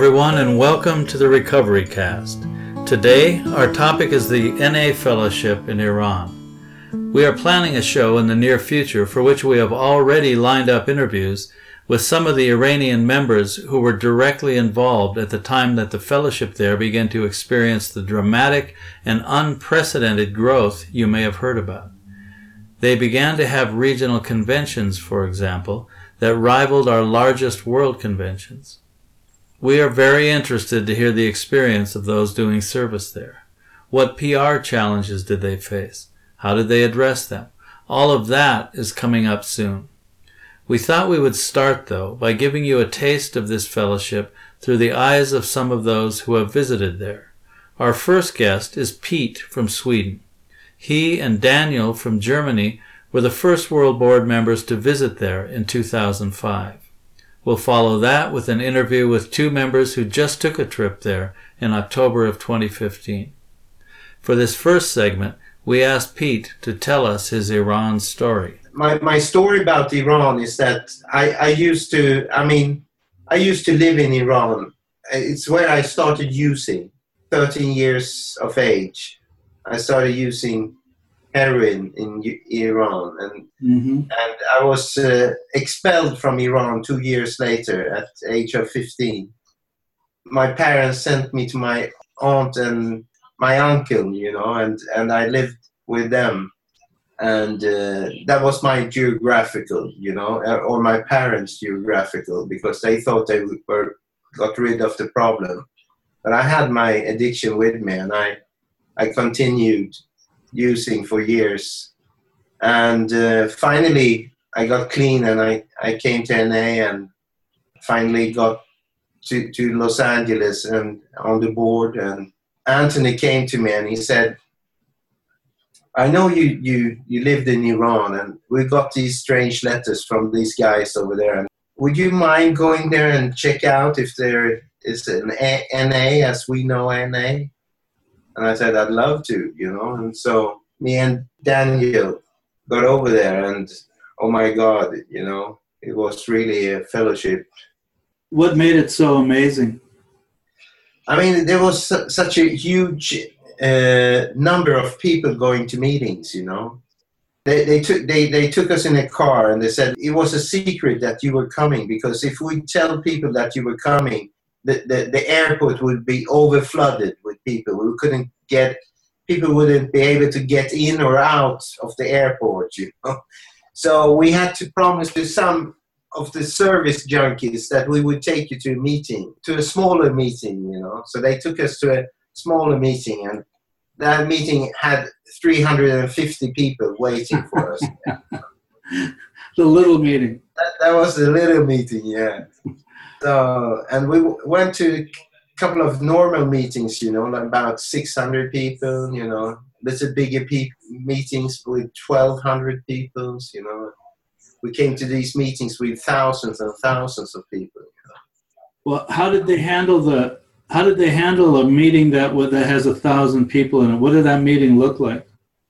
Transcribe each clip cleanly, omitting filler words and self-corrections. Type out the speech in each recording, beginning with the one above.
everyone, and welcome to the Recovery Cast. Today, our topic is the NA Fellowship in Iran. We are planning a show in the near future for which we have already lined up interviews with some of the Iranian members who were directly involved at the time that the fellowship there began to experience the dramatic and unprecedented growth you may have heard about. They began to have regional conventions, for example, that rivaled our largest world conventions. We are very interested to hear the experience of those doing service there. What PR challenges did they face? How did they address them? All of that is coming up soon. We thought we would start, though, by giving you a taste of this fellowship through the eyes of some of those who have visited there. Our first guest is Pete from Sweden. He and Daniel from Germany were the first World Board members to visit there in 2005. We'll follow that with an interview with two members who just took a trip there in October of 2015. For this first segment, we asked Pete to tell us his Iran story. My story about Iran is that I used to live in Iran. It's where I started using, 13 years of age. I started using heroin in Iran, and I was expelled from Iran 2 years later at the age of 15. My parents sent me to my aunt and my uncle, and I lived with them, and that was my geographical, or my parents' geographical, because they thought they got rid of the problem. But I had my addiction with me, and I continued using for years, and finally I got clean, and I came to NA and finally got to Los Angeles and on the board. And Anthony came to me and he said, I know you lived in Iran, and we got these strange letters from these guys over there, and would you mind going there and check out if there is an NA as we know NA? And I said, I'd love to, and so me and Daniel got over there, and oh my God, it was really a fellowship. What made it so amazing? I mean, there was such a huge number of people going to meetings, They took us in a car, and they said it was a secret that you were coming, because if we tell people that you were coming, the airport would be overflooded with people. People wouldn't be able to get in or out of the airport, So we had to promise to some of the service junkies that we would take you to a meeting, to a smaller meeting, So they took us to a smaller meeting, and that meeting had 350 people waiting for us. The little meeting. That was the little meeting, yeah. So, and we went to a couple of normal meetings, like about 600 people, little bigger meetings with 1,200 people, We came to these meetings with thousands and thousands of people. Well, how did they handle a meeting that has 1,000 people in it? What did that meeting look like?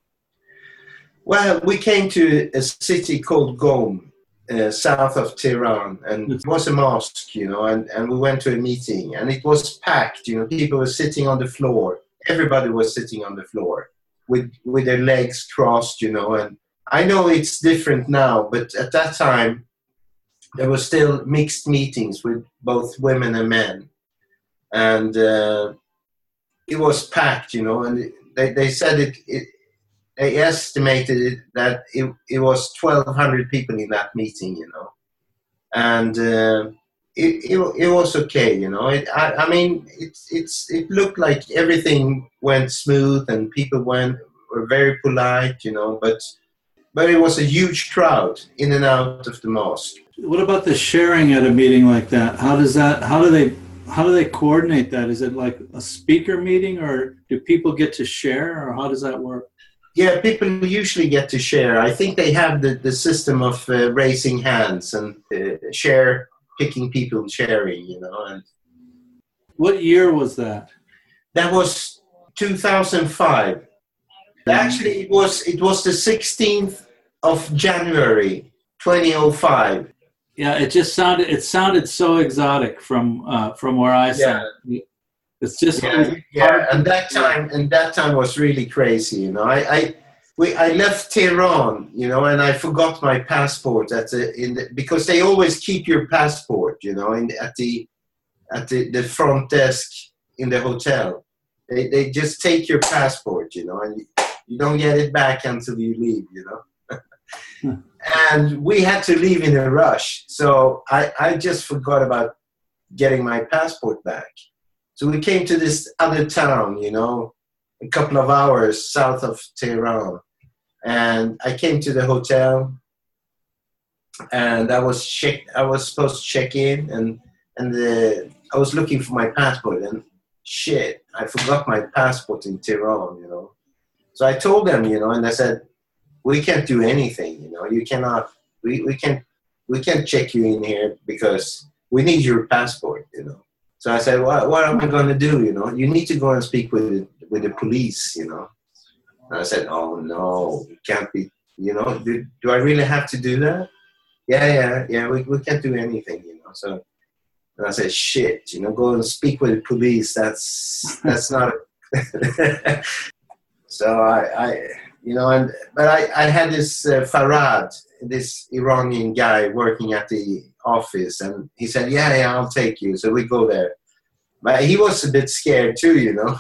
Well, we came to a city called Qom, south of Tehran, and it was a mosque, and we went to a meeting, and it was packed, people were sitting on the floor. Everybody was sitting on the floor with their legs crossed, and I know it's different now, but at that time, there were still mixed meetings with both women and men, and it was packed, and they said they estimated that it was 1,200 people in that meeting, and it was okay, It looked like everything went smooth, and people were very polite, but it was a huge crowd in and out of the mosque. What about the sharing at a meeting like that? How do they coordinate that? Is it like a speaker meeting, or do people get to share, or how does that work? Yeah, people usually get to share. I think they have the system of raising hands and picking people sharing, And what year was that? That was 2005. Actually, it was the 16th of January, 2005. Yeah, it sounded so exotic from where I Yeah, sat. It's just it was yeah, hard yeah. to And that time was really crazy. I left Tehran, and I forgot my passport because they always keep your passport, at the front desk in the hotel. They just take your passport, and you don't get it back until you leave. And we had to leave in a rush, so I just forgot about getting my passport back. So we came to this other town, a couple of hours south of Tehran. And I came to the hotel, and I was supposed to check in, and I was looking for my passport, and shit, I forgot my passport in Tehran. So I told them, and I said, we can't do anything, you cannot, we can't check you in here because we need your passport. So I said, what am I going to do? You need to go and speak with the police. And I said, oh no, it can't be, do I really have to do that? Yeah, we can't do anything. So, and I said, shit, go and speak with the police. That's not a, so but I had this Farad, this Iranian guy working at the office, and he said, yeah, I'll take you. So we go there. But he was a bit scared too.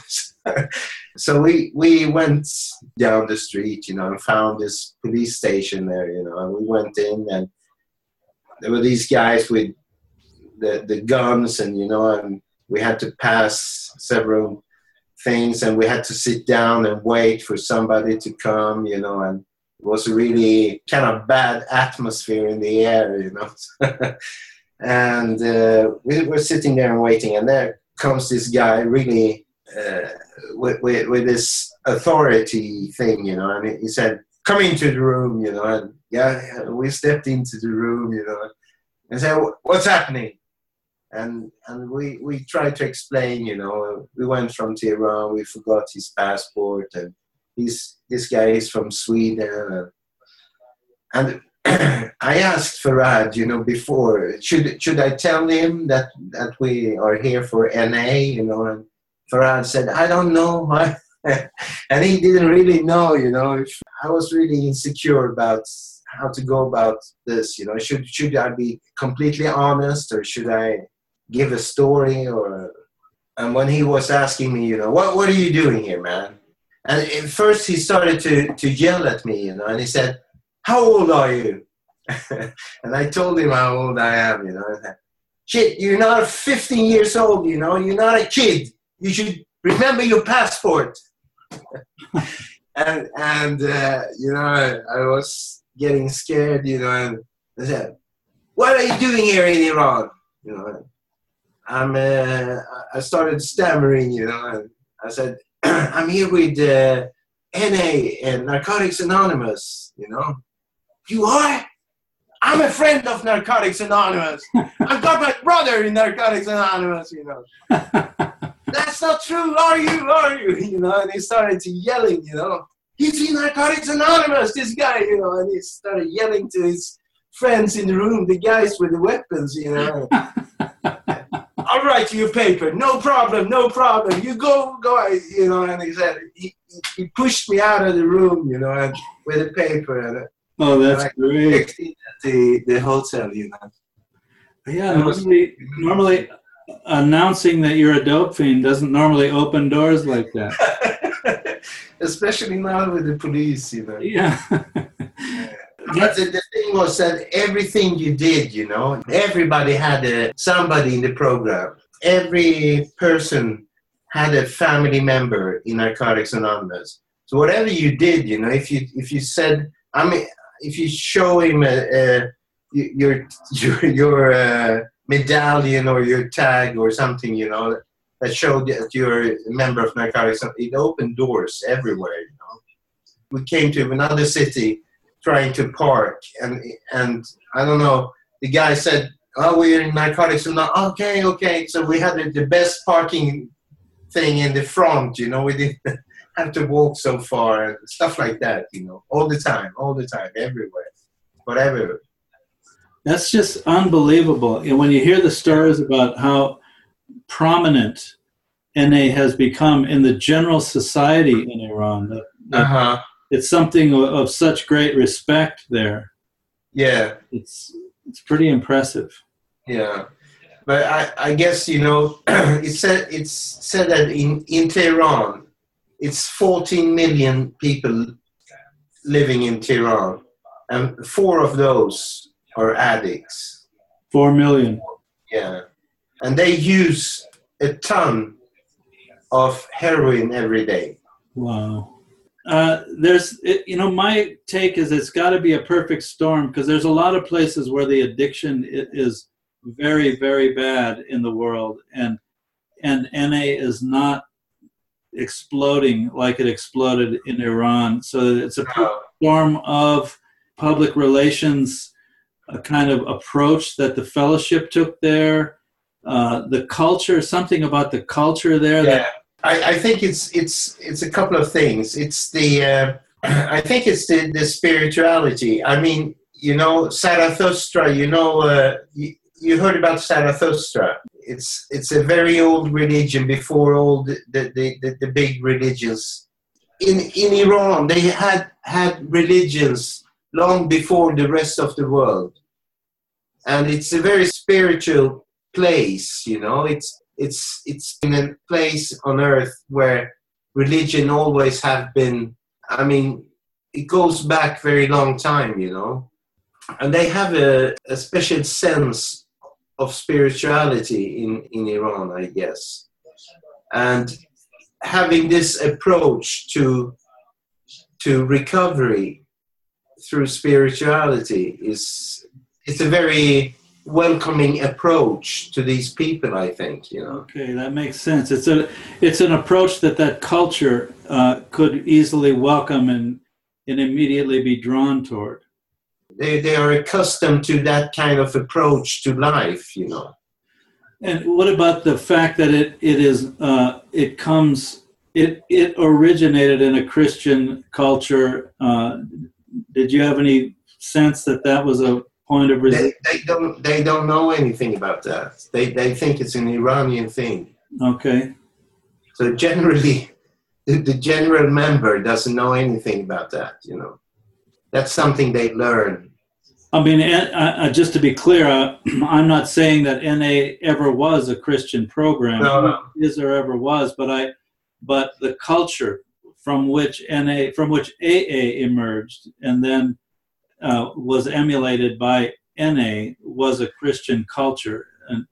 So we went down the street, and found this police station there, and we went in, and there were these guys with the guns, and we had to pass several things, and we had to sit down and wait for somebody to come, and it was a really kind of bad atmosphere in the air, And we were sitting there and waiting, and there comes this guy really with this authority thing, and he said, come into the room, and yeah, we stepped into the room, and said, what's happening? And we tried to explain, we went from Tehran, we forgot his passport, and this guy is from Sweden, and I asked Farad, before, should I tell him that we are here for NA, and Farad said, I don't know. And he didn't really know, I was really insecure about how to go about this, should I be completely honest, or should I give a story, and when he was asking me, what are you doing here, man? And at first he started to yell at me, and he said, how old are you? And I told him how old I am, shit, you're not 15 years old, you're not a kid. You should remember your passport. and I was getting scared, and I said, what are you doing here in Iran? I started stammering, and I said, I'm here with NA and Narcotics Anonymous, You are? I'm a friend of Narcotics Anonymous. I've got my brother in Narcotics Anonymous, That's not true, are you? And he started yelling, he's in Narcotics Anonymous, this guy, and he started yelling to his friends in the room, the guys with the weapons, I'll write you a paper, no problem, you go, and he said, he pushed me out of the room, and with a paper, and oh, that's great. At the hotel, Yeah, normally announcing that you're a dope fiend doesn't normally open doors like that. Especially now with the police, Yeah. But the thing was that everything you did, everybody had somebody in the program. Every person had a family member in Narcotics Anonymous. So whatever you did, if you said, if you show him your medallion or your tag or something, that showed that you're a member of Narcotics, it opened doors everywhere. We came to another city trying to park, and I don't know, the guy said, oh, we're in Narcotics Anonymous. Okay. So we had the best parking thing in the front, we didn't have to walk so far and stuff like that, all the time, everywhere, whatever. That's just unbelievable. And when you hear the stories about how prominent NA has become in the general society in Iran, Uh-huh. it's something of such great respect there. Yeah. It's pretty impressive. Yeah. But I guess, it's said that in Tehran, it's 14 million people living in Tehran, and 4 of those are addicts. 4 million. Yeah. And they use a ton of heroin every day. Wow. My take is it's got to be a perfect storm, because there's a lot of places where the addiction is very, very bad in the world, and NA is not exploding like it exploded in Iran. So it's a perfect storm of public relations, a kind of approach that the fellowship took there, the culture, something about the culture there. Yeah. I think it's a couple of things. It's the I think it's the spirituality. I mean, Zarathustra. You heard about Zarathustra. It's a very old religion before all the big religions. In Iran, they had religions long before the rest of the world, and it's a very spiritual place. It's in a place on earth where religion always have been. I mean, it goes back very long time, and they have a special sense of spirituality in Iran, I guess. And having this approach to recovery through spirituality it's a very welcoming approach to these people, I think. Okay, that makes sense. It's an approach that culture could easily welcome and immediately be drawn toward. They are accustomed to that kind of approach to life. And what about the fact that it originated in a Christian culture? Did you have any sense that was a point of resistance? They don't know anything about that. They think it's an Iranian thing. Okay. So generally, the general member doesn't know anything about that. That's something they learn. I mean, just to be clear, I'm not saying that NA ever was a Christian program. No. Is or ever was, but the culture from which AA emerged and then was emulated by NA was a Christian culture, and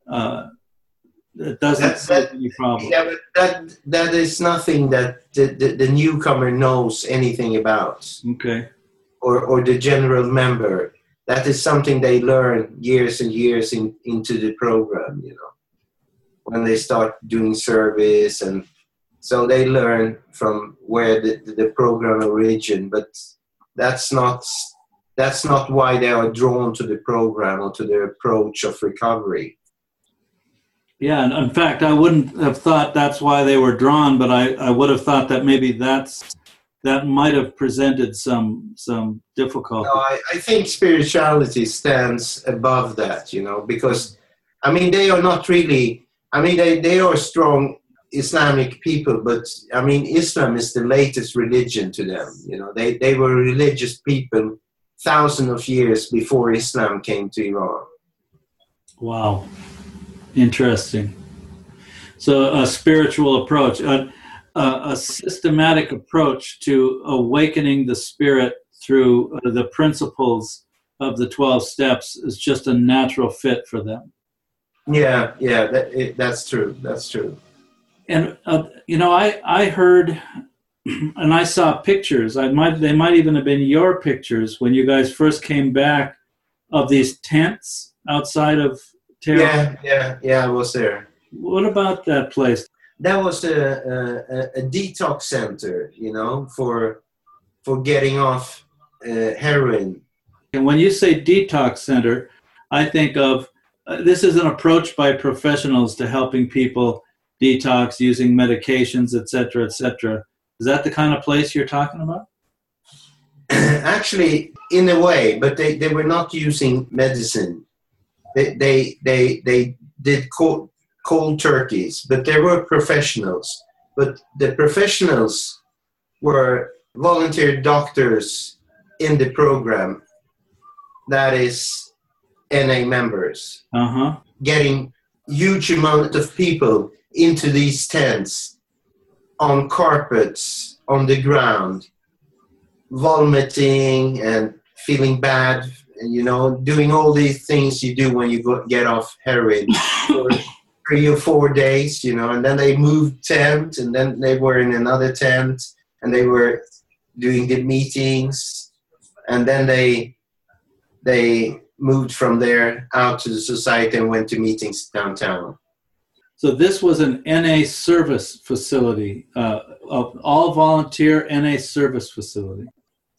it doesn't solve any problem. Yeah, but that is nothing that the newcomer knows anything about. Okay. Or the general member. That is something they learn years and years into the program, when they start doing service, and so they learn from where the program originated, but that's not why they are drawn to the program or to the approach of recovery. Yeah, and in fact, I wouldn't have thought that's why they were drawn, but I would have thought that maybe that might have presented some difficulty. No, I think spirituality stands above that, because, I mean, they are not really, I mean, they are strong Islamic people, but, I mean, Islam is the latest religion to them, They were religious people thousands of years before Islam came to Iran. Wow. Interesting. So a spiritual approach. A systematic approach to awakening the spirit through the principles of the 12 steps is just a natural fit for them. Yeah, that's true. That's true. And I heard, and I saw pictures. They might even have been your pictures when you guys first came back, of these tents outside of Tehran. Yeah, I was there. What about that place? That was a detox center, for getting off heroin. And when you say detox center, I think of this is an approach by professionals to helping people detox using medications, et cetera, et cetera. Is that the kind of place you're talking about? Actually, in a way, but they were not using medicine. They did cold turkeys, but they were professionals. But the professionals were volunteer doctors in the program, that is NA members, getting huge amount of people into these tents, on carpets, on the ground, vomiting and feeling bad, you know, doing all these things you do when you get off heroin for 3 or 4 days, you know, and then they moved tent, and then they were in another tent, and they were doing the meetings, and then they moved from there out to the society and went to meetings downtown. So this was an NA service facility, all volunteer NA service facility.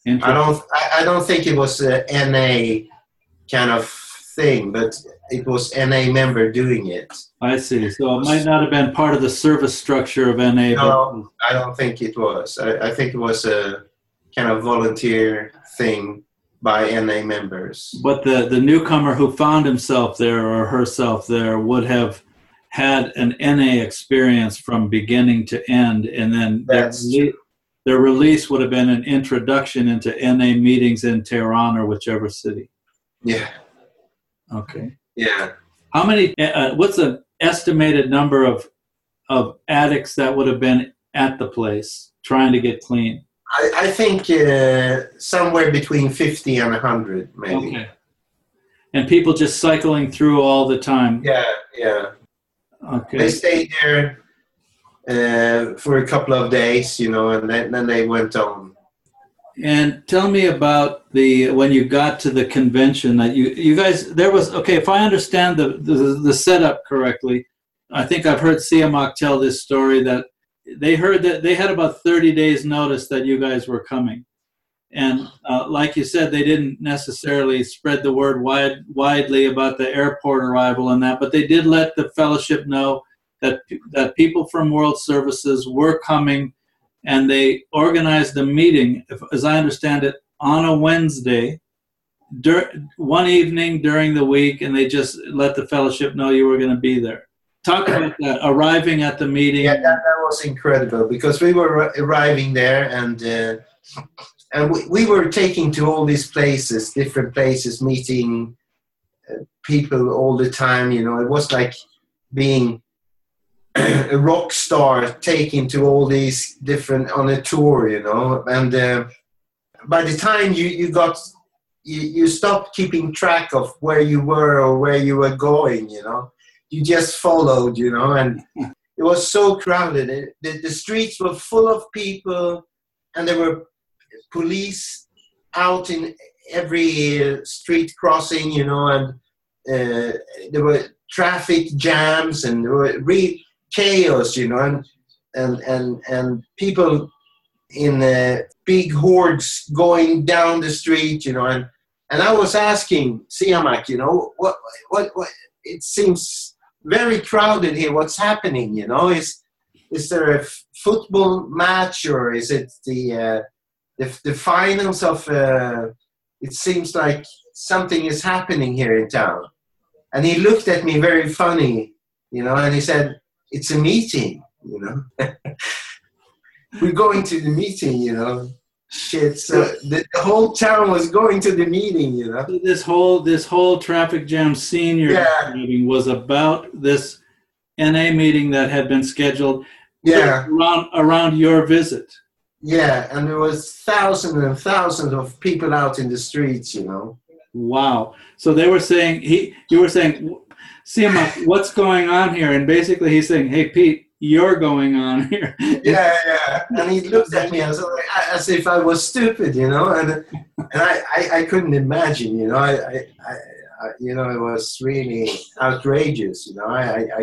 I don't think it was a NA kind of thing, but it was NA member doing it. I see. So it might not have been part of the service structure of NA. No, I don't think it was. I think it was a kind of volunteer thing by NA members. But the newcomer who found himself there or herself there would have had an NA experience from beginning to end, and then their release would have been an introduction into NA meetings in Tehran or whichever city. Yeah. Okay. Yeah. How many? What's the estimated number of addicts that would have been at the place trying to get clean? I think somewhere between 50 and 100, maybe. Okay. And people just cycling through all the time. Yeah. Yeah. Okay. They stayed there for a couple of days, you know, and then they went on. And tell me about when you got to the convention that you guys, there was, okay, if I understand the setup correctly, I think I've heard Siamak tell this story that they heard that they had about 30 days notice that you guys were coming. And like you said, they didn't necessarily spread the word widely about the airport arrival and that, but they did let the fellowship know that people from World Services were coming, and they organized a meeting, as I understand it, on a Wednesday, one evening during the week, and they just let the fellowship know you were going to be there. Talk about that, arriving at the meeting. Yeah, that was incredible, because we were arriving there, and we were taking to all these places, different places, meeting people all the time. You know, it was like being a rock star, taking to all these different on a tour. You know, and by the time you stopped keeping track of where you were or where you were going. You know, you just followed. You know, and it was so crowded. The streets were full of people, and there were police out in every street crossing, you know, and there were traffic jams, and there were real chaos, you know, and people in big hordes going down the street, you know, and I was asking Siamak, you know, what it seems very crowded here. What's happening? You know, is there a football match, or is it the finals of, it seems like something is happening here in town. And he looked at me very funny, you know, and he said, it's a meeting, you know. We're going to the meeting, you know. Shit, so the whole town was going to the meeting, you know. This whole traffic jam senior meeting was about this NA meeting that had been scheduled around your visit. Yeah, and there was thousands and thousands of people out in the streets, you know. Wow. So they were saying, you were saying, Siamak, what's going on here? And basically he's saying, hey, Pete, you're going on here. Yeah. And he looked at me as if I was stupid, you know, and I couldn't imagine, you know, I you know, it was really outrageous, you know,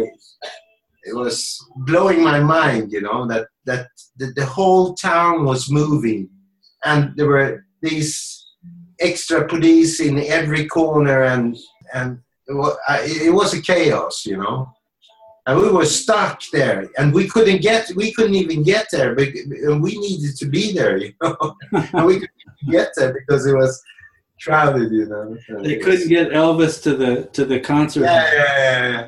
it was blowing my mind, you know, that the whole town was moving, and there were these extra police in every corner, and it was a chaos, you know. and we were stuck there, and we couldn't even get there, but we needed to be there, you know, and we couldn't get there because it was crowded, you know. They couldn't get Elvis to the concert. Yeah.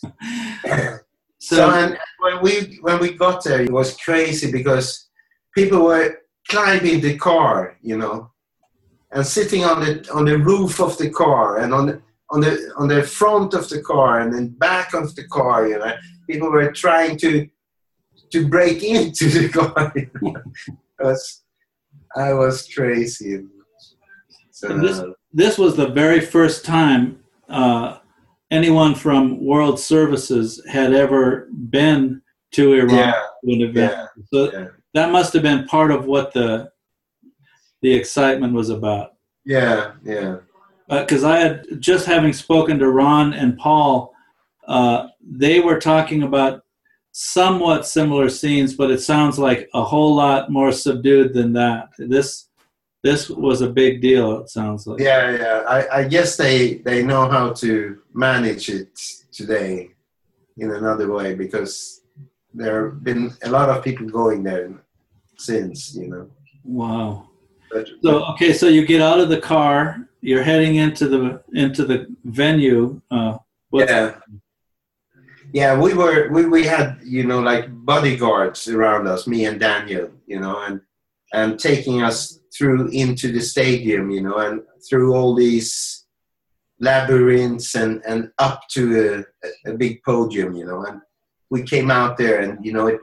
So and when we got there, it was crazy because people were climbing the car, you know, and sitting on the roof of the car, and on the front of the car, and then back of the car, you know. People were trying to break into the car. You know? I was crazy. So, this was the very first time anyone from World Services had ever been to Iran to an event. So that must have been part of what the excitement was about. Yeah. Because I had just having spoken to Ron and Paul, they were talking about somewhat similar scenes, but it sounds like a whole lot more subdued than that. This was a big deal, it sounds like. Yeah. I guess they know how to manage it today in another way, because there have been a lot of people going there since, you know. Wow. So you get out of the car, you're heading into the venue. Yeah, we had, you know, like bodyguards around us, me and Daniel, you know, and taking us through into the stadium, you know, and through all these labyrinths and up to a big podium, you know. And we came out there, and, you know,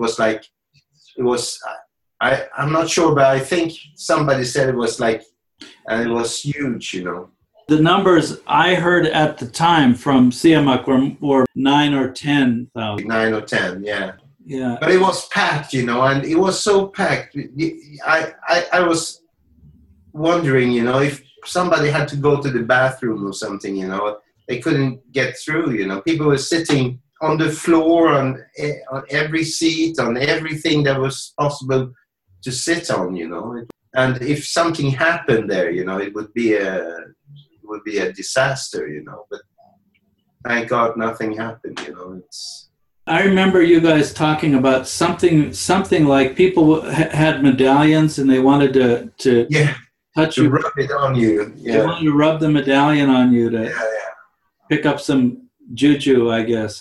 I'm not sure, but I think somebody said it was like, and it was huge, you know. The numbers I heard at the time from Siamak were 9 or 10,000. 9 or 10, yeah. Yeah. But it was packed, you know, and it was so packed. I was wondering, you know, if somebody had to go to the bathroom or something, you know, they couldn't get through, you know. People were sitting on the floor, on every seat, on everything that was possible to sit on, you know. And if something happened there, you know, it would be a disaster, you know. But thank God nothing happened, you know. I remember you guys talking about something like people had medallions and they wanted to touch you, rub it on you. Yeah. They wanted to rub the medallion on you to pick up some juju, I guess.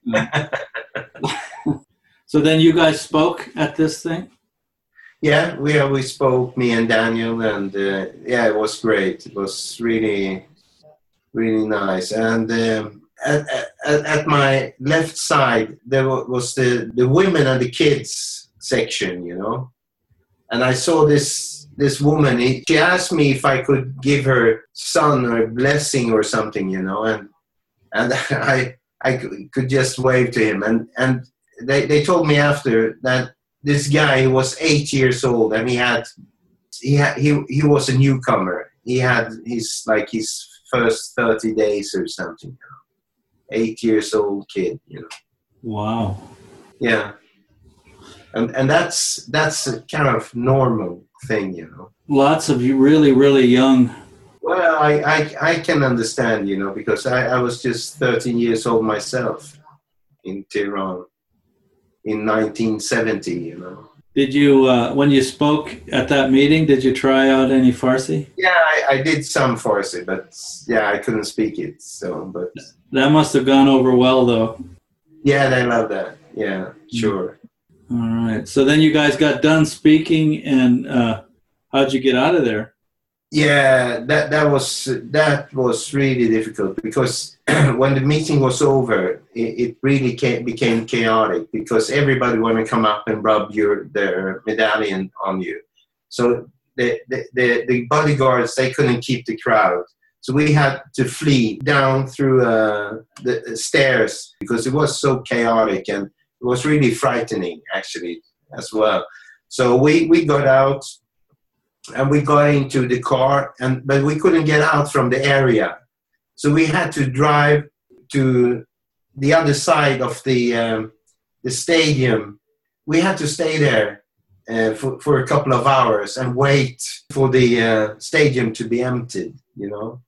So then you guys spoke at this thing? Yeah, we spoke, me and Daniel, and it was great. It was really, really nice. And at my left side, there was the women and the kids section, you know. And I saw this woman. She asked me if I could give her son or a blessing or something, you know. And I could just wave to him. And they told me after that this guy was 8 years old, and he was a newcomer. He had his first 30 days or something. You know? 8 years old kid, you know. Wow. Yeah. And that's a kind of normal thing, you know. Lots of you really, really young. Well, I can understand, you know, because I was just 13 years old myself in Tehran in 1970, you know. Did you, when you spoke at that meeting, did you try out any Farsi? Yeah, I did some Farsi, but I couldn't speak it. So, but that must have gone over well, though. Yeah, they love that. Yeah, sure. All right. So then you guys got done speaking, and how'd you get out of there? Yeah, that was really difficult, because when the meeting was over, it really became chaotic, because everybody wanted to come up and rub their medallion on you. So the bodyguards, they couldn't keep the crowd. So we had to flee down through the stairs, because it was so chaotic, and it was really frightening, actually, as well. So we got out, and we got into the car, but we couldn't get out from the area. So we had to drive to the other side of the stadium. We had to stay there for a couple of hours and wait for the stadium to be emptied, you know.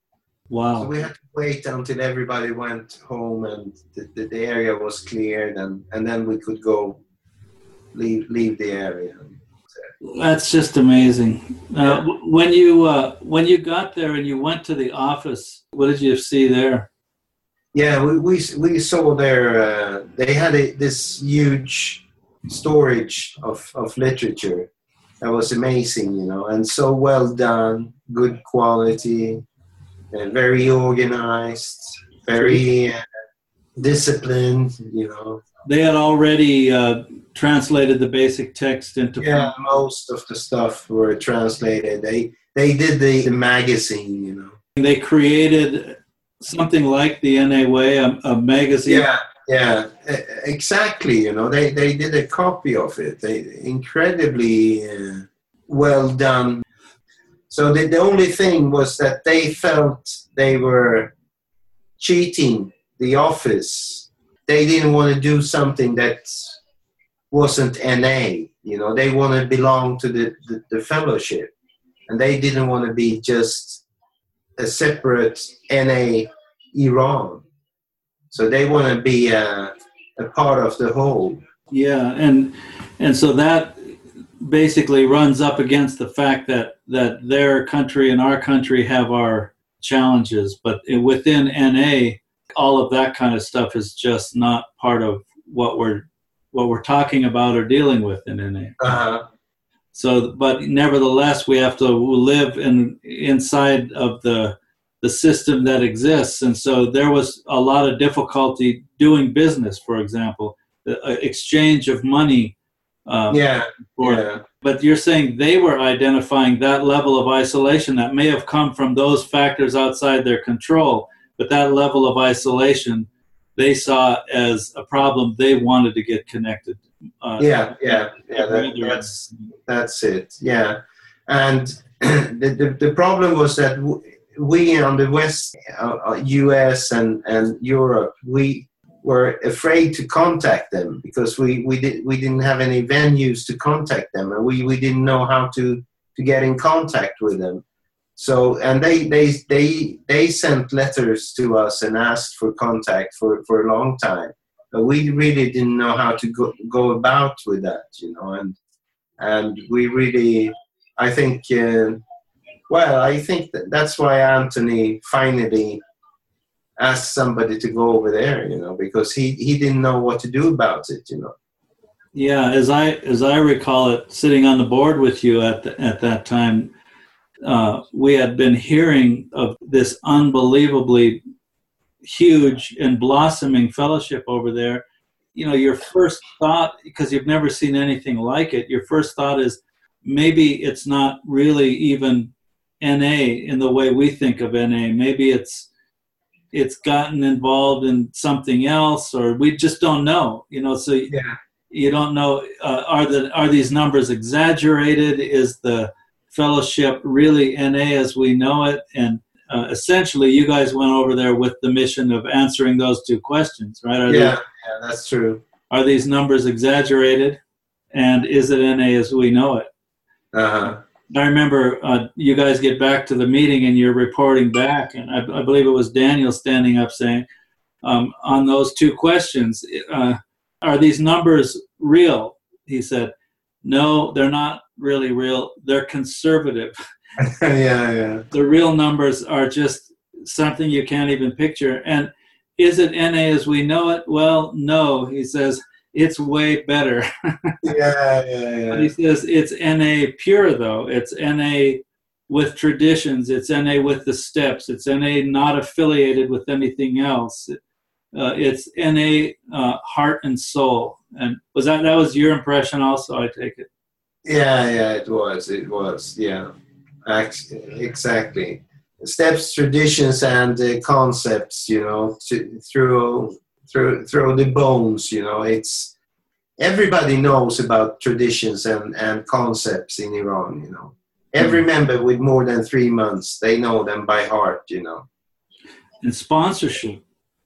Wow. So we had to wait until everybody went home and the area was cleared, and then we could go leave the area. That's just amazing. Yeah. When you got there and you went to the office, what did you see there? Yeah, we saw their they had this huge storage of literature that was amazing, you know, and so well done, good quality, and very organized, very disciplined, you know. They had already translated the basic text into. Yeah, most of the stuff were translated. They did the magazine, you know. They created something like the NA Way, a magazine. Yeah, exactly. You know, they did a copy of it. They incredibly well done. So the only thing was that they felt they were cheating the office. They didn't want to do something that wasn't NA. You know, they want to belong to the fellowship, and they didn't want to be just a separate NA Iran. So they want to be a part of the whole. Yeah, and so that basically runs up against the fact that their country and our country have our challenges, but within NA, all of that kind of stuff is just not part of what we're talking about or dealing with in NA. Uh-huh. So, but nevertheless, we have to live inside of the system that exists, and so there was a lot of difficulty doing business. For example, the exchange of money. But you're saying they were identifying that level of isolation that may have come from those factors outside their control, but that level of isolation they saw as a problem. They wanted to get connected. That's it. Yeah, and the problem was that we on the West, U.S. and Europe, we were afraid to contact them because we didn't have any venues to contact them, and we didn't know how to get in contact with them. So, and they sent letters to us and asked for contact for a long time, but we really didn't know how to go about with that, you know, and we really, I think. I think that's why Anthony finally asked somebody to go over there, you know, because he didn't know what to do about it, you know. Yeah, as I recall it, sitting on the board with you at that time, we had been hearing of this unbelievably huge and blossoming fellowship over there. You know, your first thought, because you've never seen anything like it, your first thought is maybe it's not really even NA in the way we think of NA. Maybe it's gotten involved in something else, or we just don't know. You know, so you don't know. Are these numbers exaggerated? Is the fellowship really NA as we know it? And essentially, you guys went over there with the mission of answering those two questions, right? Yeah, that's true. Are these numbers exaggerated, and is it NA as we know it? Uh-huh. I remember you guys get back to the meeting and you're reporting back, and I believe it was Daniel standing up saying, on those two questions, are these numbers real? He said, no, they're not really real. They're conservative. Yeah. The real numbers are just something you can't even picture. And is it NA as we know it? Well, no, he says. It's way better. Yeah. But he says it's NA pure, though. It's NA with traditions. It's NA with the steps. It's NA not affiliated with anything else. It's NA heart and soul. And that was your impression also, I take it? Yeah, it was, yeah. Exactly. Steps, traditions, and concepts, you know, through the bones, you know. It's everybody knows about traditions and concepts in Iran, you know. Every member with more than 3 months, they know them by heart, you know. And sponsorship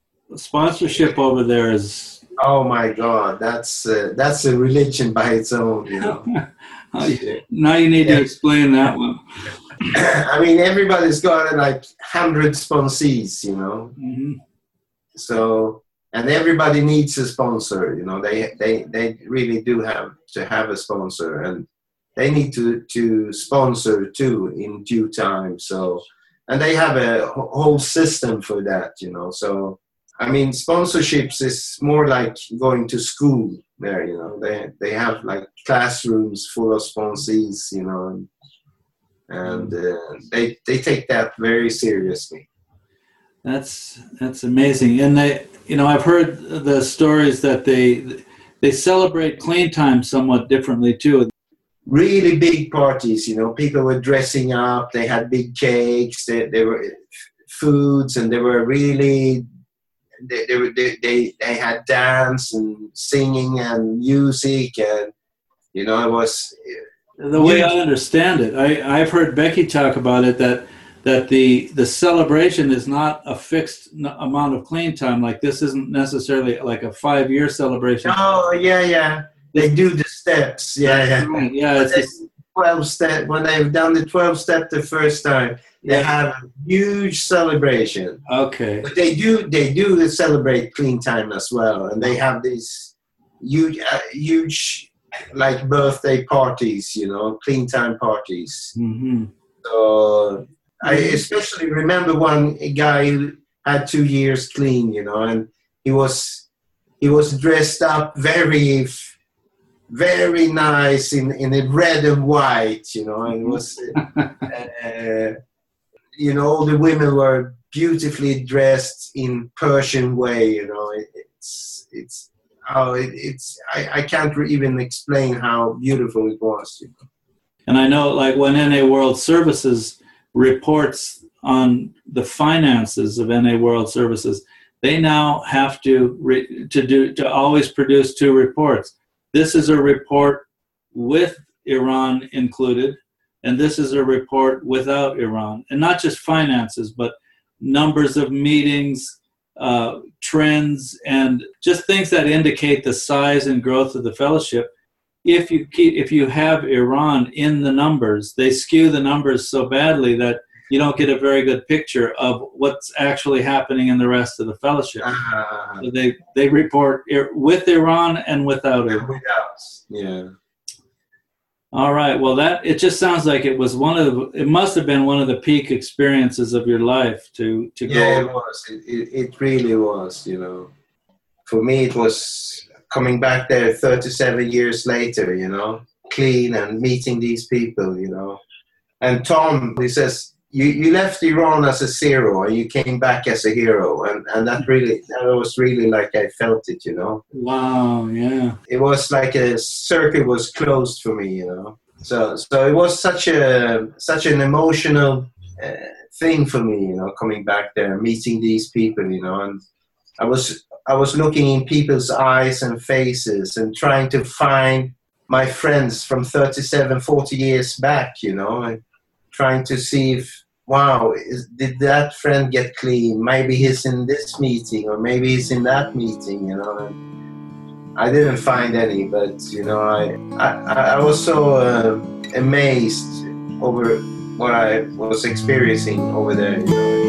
over there is, oh my God, that's a religion by its own, you know. Now you need to explain that one. I mean, everybody's got like 100 sponsees, you know. Mm-hmm. So, and everybody needs a sponsor, you know. They really do have to have a sponsor, and they need to sponsor too in due time. So, and they have a whole system for that, you know. So, I mean, sponsorships is more like going to school there, you know. They have like classrooms full of sponsees, you know, and they take that very seriously. That's amazing. And I've heard the stories that they celebrate clean time somewhat differently too. Really big parties, you know. People were dressing up. They had big cakes. They were foods, and they were really. They had dance and singing and music, and you know, it was the way I understand it. I've heard Becky talk about it that the celebration is not a fixed amount of clean time. Like this isn't necessarily like a 5-year celebration. Oh yeah. They do the steps. Yeah. Right. Yeah, it's 12 step. When they've done the 12 step the first time, they have a huge celebration. Okay. But they do celebrate clean time as well, and they have these huge like birthday parties, you know, clean time parties. Mm-hmm. So I especially remember one guy who had 2 years clean, you know, and he was dressed up very nice in a red and white, you know, and it was, you know, all the women were beautifully dressed in Persian way, you know. I can't even explain how beautiful it was. You know? And I know, like when NA World Services reports on the finances of NA World Services, they now have to always produce 2 reports. This is a report with Iran included, and this is a report without Iran. And not just finances, but numbers of meetings, trends, and just things that indicate the size and growth of the fellowship. If you have Iran in the numbers, they skew the numbers so badly that you don't get a very good picture of what's actually happening in the rest of the fellowship. So they report with Iran and without Iran. Without, yeah. All right. Well, it just sounds like it was it must have been one of the peak experiences of your life to go. Yeah, it was. It really was, you know. For me, it was coming back there 37 years later, you know, clean and meeting these people, you know. And Tom, he says, you left Iran as a 0 and you came back as a hero. And that was really like I felt it, you know. Wow, yeah. It was like a circle was closed for me, you know. So it was such an emotional thing for me, you know, coming back there, meeting these people, you know. And I was looking in people's eyes and faces and trying to find my friends from 37, 40 years back, you know, and trying to see if, wow, did that friend get clean? Maybe he's in this meeting or maybe he's in that meeting, you know. And I didn't find any, but, you know, I was so amazed over what I was experiencing over there, you know.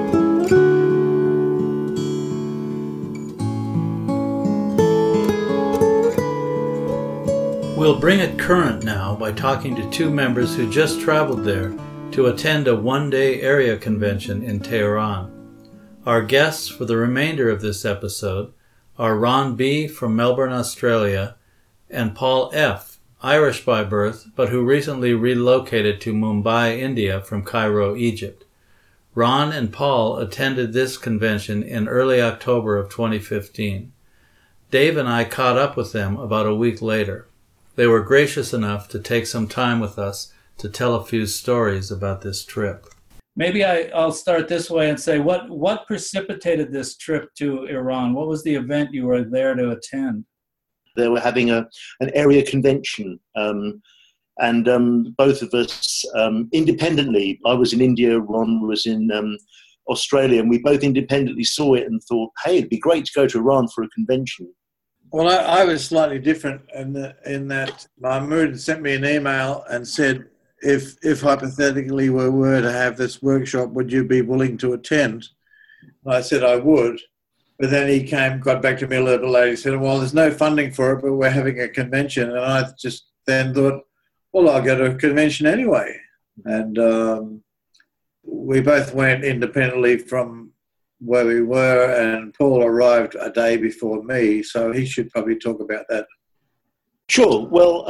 We'll bring it current now by talking to 2 members who just traveled there to attend a one-day area convention in Tehran. Our guests for the remainder of this episode are Ron B. from Melbourne, Australia, and Paul F., Irish by birth, but who recently relocated to Mumbai, India from Cairo, Egypt. Ron and Paul attended this convention in early October of 2015. Dave and I caught up with them about a week later. They were gracious enough to take some time with us to tell a few stories about this trip. Maybe I'll start this way and say, what precipitated this trip to Iran? What was the event you were there to attend? They were having an area convention, and both of us independently. I was in India, Ron was in Australia, and we both independently saw it and thought, hey, it'd be great to go to Iran for a convention. Well, I was slightly different in that Mahmoud sent me an email and said, if hypothetically we were to have this workshop, would you be willing to attend? And I said I would. But then he got back to me a little bit later. He said, well, there's no funding for it, but we're having a convention. And I just then thought, well, I'll go to a convention anyway. And we both went independently from where we were, and Paul arrived a day before me, so he should probably talk about that. Sure. Well,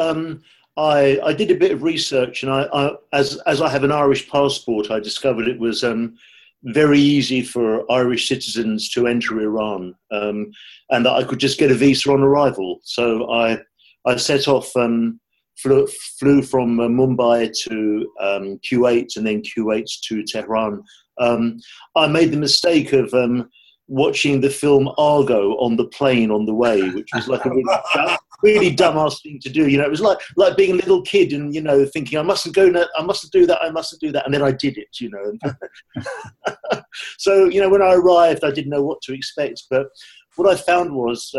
I did a bit of research, and as I have an Irish passport, I discovered it was very easy for Irish citizens to enter Iran, and that I could just get a visa on arrival. So I set off, flew from Mumbai to Kuwait, and then Kuwait to Tehran. I made the mistake of watching the film Argo on the plane on the way, which was like a really dumbass thing to do. You know, it was like being a little kid and, you know, thinking, I mustn't do that, I mustn't do that. And then I did it, you know. So, you know, when I arrived, I didn't know what to expect. But what I found was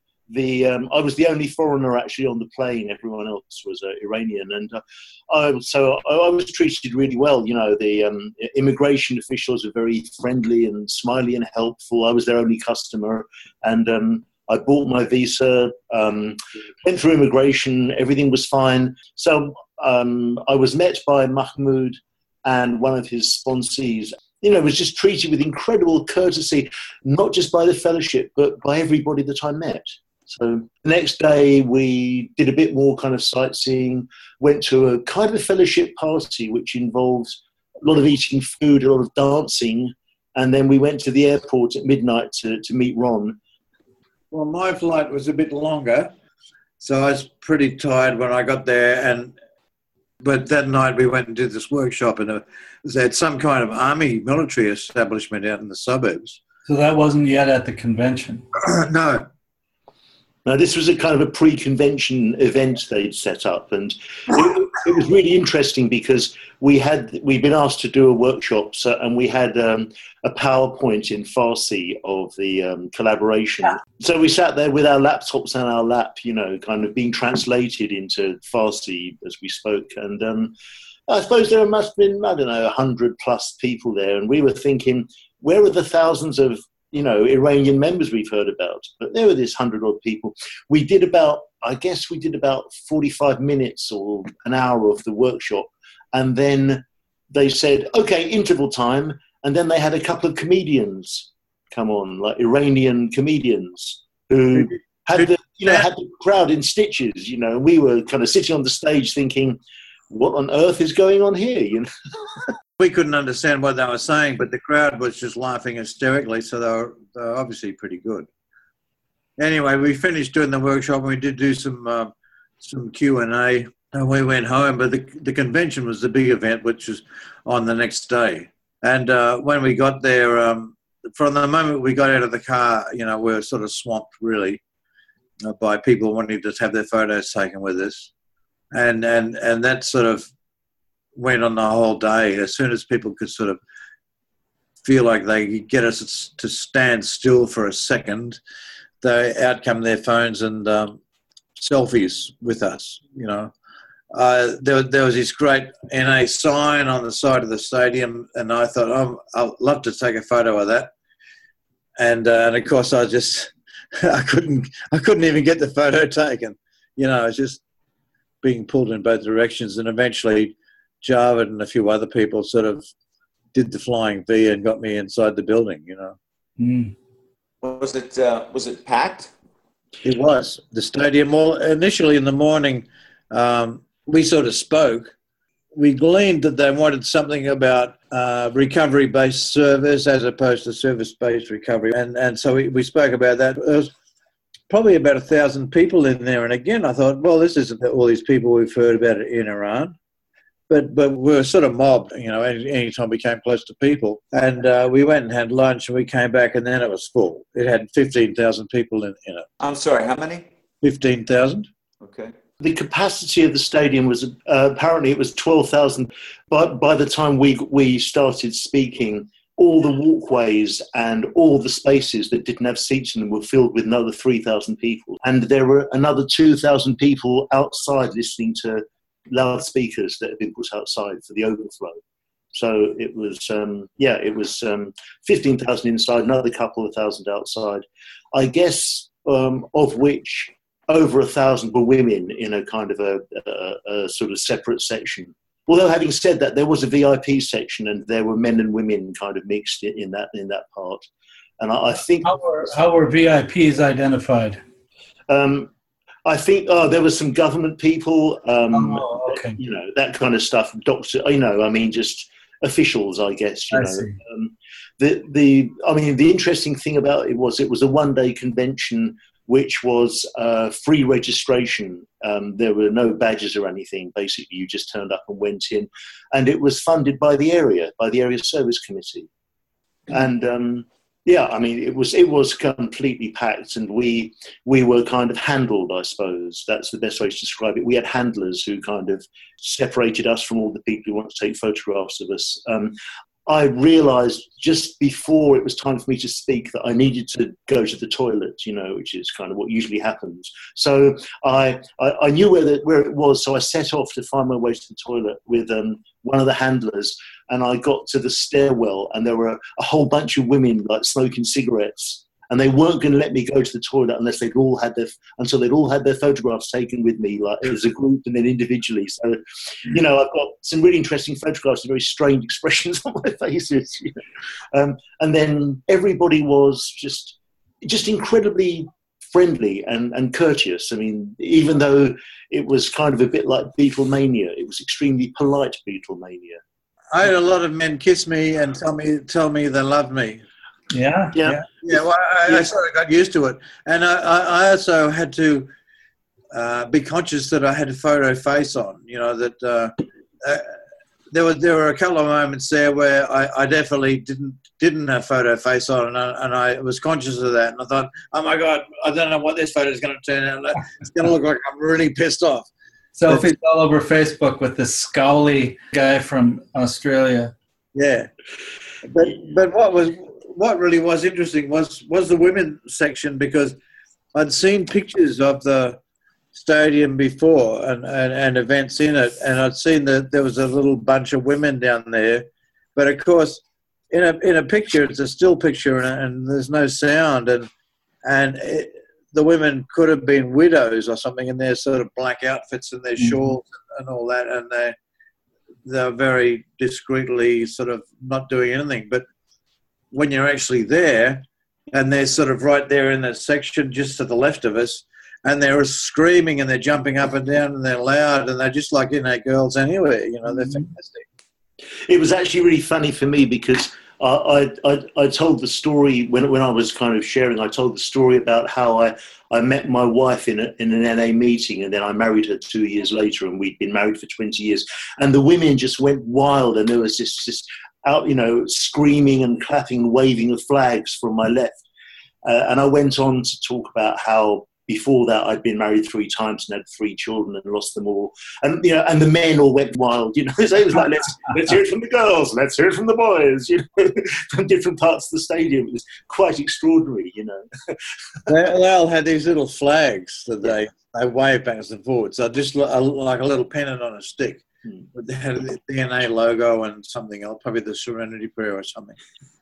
I was the only foreigner actually on the plane. Everyone else was Iranian. And so I was treated really well. You know, the immigration officials were very friendly and smiley and helpful. I was their only customer. And I bought my visa, went through immigration, everything was fine. So I was met by Mahmoud and one of his sponsees. You know, was just treated with incredible courtesy, not just by the fellowship, but by everybody that I met. So the next day we did a bit more kind of sightseeing, went to a kind of fellowship party, which involved a lot of eating food, a lot of dancing. And then we went to the airport at midnight to meet Ron. Well, my flight was a bit longer, so I was pretty tired when I got there. But that night we went and did this workshop, and they had some kind of army military establishment out in the suburbs. So that wasn't yet at the convention? No. Now, this was a kind of a pre-convention event they'd set up, and it was really interesting because we'd been asked to do a workshop, and we had a PowerPoint in Farsi of the collaboration. So we sat there with our laptops on our lap, you know, kind of being translated into Farsi as we spoke. And I suppose there must have been, 100 plus people there, and we were thinking, where are the thousands of Iranian members we've heard about? But there were this 100-odd people. We did about 45 minutes or an hour of the workshop. And then they said, okay, interval time. And then they had a couple of comedians come on, like Iranian comedians who had the crowd in stitches, you know, and we were kind of sitting on the stage thinking, what on earth is going on here? You know? We couldn't understand what they were saying, but the crowd was just laughing hysterically, so they were obviously pretty good. Anyway, we finished doing the workshop, and we did do some Q&A, and we went home. But the convention was the big event, which was on the next day. And when we got there, from the moment we got out of the car, you know, we were sort of swamped, really, by people wanting to have their photos taken with us. And that sort of went on the whole day. As soon as people could sort of feel like they could get us to stand still for a second, out come their phones and selfies with us, you know. There was this great NA sign on the side of the stadium, and I thought, oh, I'd love to take a photo of that. And of course, I couldn't even get the photo taken. You know, it's just being pulled in both directions, and eventually Javed and a few other people sort of did the flying V and got me inside the building, you know. Mm. Was it packed? It was. The stadium, well, initially in the morning, we sort of spoke. We gleaned that they wanted something about recovery-based service as opposed to service-based recovery. And so we spoke about that. There was probably about 1,000 people in there. And again, I thought, well, this isn't all these people we've heard about in Iran. But we're sort of mobbed, you know, any time we came close to people. And we went and had lunch, and we came back, and then it was full. It had 15,000 people in it. I'm sorry, how many? 15,000. Okay. The capacity of the stadium was apparently it was 12,000. But by the time we started speaking, all the walkways and all the spaces that didn't have seats in them were filled with another 3,000 people. And there were another 2,000 people outside listening to loudspeakers that had been put outside for the overflow. So it was, it was 15,000 inside, another couple of thousand outside. I guess of which over 1,000 were women in a kind of a sort of separate section. Although having said that, there was a VIP section and there were men and women kind of mixed in that part. And I think how were VIPs identified? I think there was some government people, okay. you know, that kind of stuff. Doctor, you know, I mean, just officials, I guess. You know, the interesting thing about it was a one-day convention, which was free registration. There were no badges or anything. Basically, you just turned up and went in, and it was funded by the area service committee, and. Yeah, I mean, it was completely packed, and we were kind of handled, I suppose. That's the best way to describe it. We had handlers who kind of separated us from all the people who want to take photographs of us. I realised just before it was time for me to speak that I needed to go to the toilet, you know, which is kind of what usually happens. So I knew where it was, so I set off to find my way to the toilet with one of the handlers, and I got to the stairwell, and there were a whole bunch of women like smoking cigarettes, and they weren't going to let me go to the toilet unless they'd all had their photographs taken with me, like as a group and then individually. So, you know, I've got some really interesting photographs of very strange expressions on my faces. You know? And then everybody was just incredibly friendly and courteous. I mean, even though it was kind of a bit like Beatlemania, it was extremely polite Beatlemania. I had a lot of men kiss me and tell me they loved me. Yeah. Well, I sort of got used to it, and I also had to be conscious that I had a photo face on. You know that there were a couple of moments there where I definitely didn't have photo face on, and I was conscious of that, and I thought, oh my God, I don't know what this photo is going to turn out. It's going to look like I'm really pissed off. Selfies all over Facebook with this scowly guy from Australia. Yeah, but what really was interesting was the women's section, because I'd seen pictures of the stadium before and events in it, and I'd seen that there was a little bunch of women down there. But of course, in a picture, it's a still picture, and there's no sound, and the women could have been widows or something in their sort of black outfits and their shawls and all that, and they're very discreetly sort of not doing anything. But when you're actually there, and they're sort of right there in that section just to the left of us, and they're screaming and they're jumping up and down and they're loud, and they're just like, you know, girls anywhere, you know, they're fantastic. It was actually really funny for me because I told the story when I was kind of sharing. I told the story about how I met my wife in an NA meeting, and then I married her 2 years later, and we'd been married for 20 years. And the women just went wild, and there was this out, you know, screaming and clapping and waving of flags from my left. And I went on to talk about how before that I'd been married 3 times and had 3 children and lost them all. And, you know, and the men all went wild, you know. So it was like, let's hear it from the girls, let's hear it from the boys, you know, from different parts of the stadium. It was quite extraordinary, you know. They all had these little flags that they wave backwards and forwards. So just like a little pennant on a stick. But they had the DNA logo and something else, probably the Serenity Prayer or something.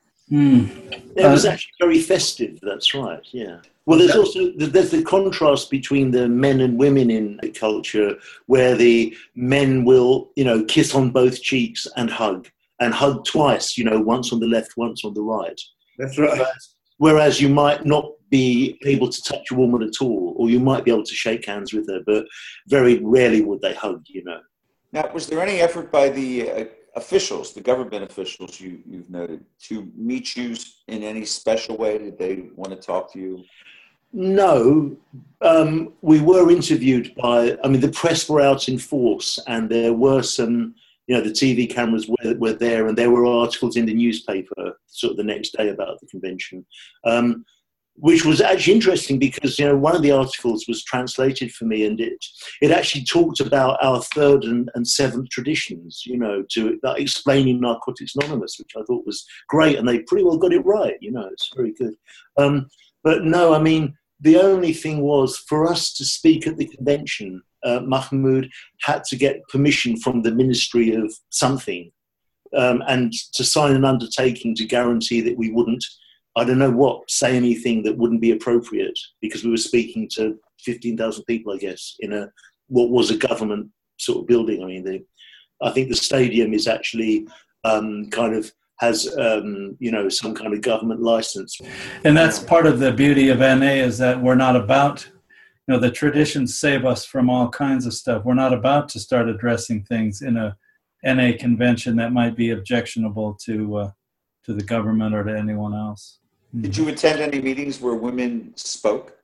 It was actually very festive, that's right, yeah. Well, there's the contrast between the men and women in culture, where the men will, you know, kiss on both cheeks and hug twice, you know, once on the left, once on the right. That's right. Whereas you might not be able to touch a woman at all, or you might be able to shake hands with her, but very rarely would they hug, you know. Now, was there any effort by the officials, the government officials you've noted, to meet you in any special way? Did they want to talk to you? No. We were interviewed the press were out in force, and there were some, you know, the TV cameras were there, and there were articles in the newspaper sort of the next day about the convention. Which was actually interesting because, you know, one of the articles was translated for me, and it actually talked about our 3rd and 7th traditions, you know, to explaining Narcotics Anonymous, which I thought was great, and they pretty well got it right, you know, it's very good. But no, I mean, the only thing was for us to speak at the convention, Mahmoud had to get permission from the Ministry of something and to sign an undertaking to guarantee that we wouldn't, I don't know what, say anything that wouldn't be appropriate, because we were speaking to 15,000 people, I guess, in what was a government sort of building. I mean, I think the stadium is actually kind of has some kind of government license. And that's part of the beauty of NA, is that we're not about, the traditions save us from all kinds of stuff. We're not about to start addressing things in a NA convention that might be objectionable to the government or to anyone else. Did you attend any meetings where women spoke?